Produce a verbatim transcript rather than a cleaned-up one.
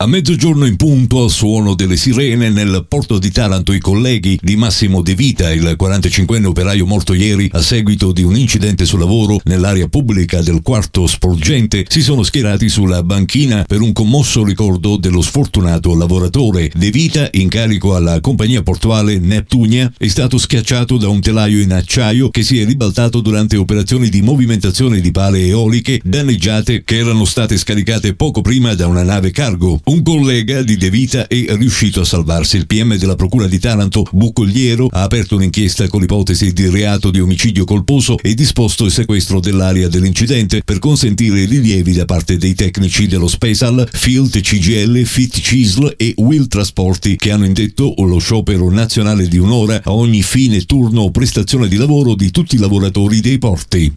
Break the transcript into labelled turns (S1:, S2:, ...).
S1: A mezzogiorno in punto, al suono delle sirene, nel porto di Taranto i colleghi di Massimo De Vita, il quarantacinquenne operaio morto ieri a seguito di un incidente sul lavoro nell'area pubblica del quarto sporgente, si sono schierati sulla banchina per un commosso ricordo dello sfortunato lavoratore. De Vita, in carico alla compagnia portuale Neptunia, è stato schiacciato da un telaio in acciaio che si è ribaltato durante operazioni di movimentazione di pale eoliche danneggiate che erano state scaricate poco prima da una nave cargo. Un collega di De Vita è riuscito a salvarsi. Il P M della Procura di Taranto, Bucogliero, ha aperto un'inchiesta con l'ipotesi di reato di omicidio colposo e disposto il sequestro dell'area dell'incidente per consentire rilievi da parte dei tecnici dello Spesal, Filt, C G L, Fit Cisl e Will Trasporti, che hanno indetto lo sciopero nazionale di un'ora a ogni fine turno o prestazione di lavoro di tutti i lavoratori dei porti.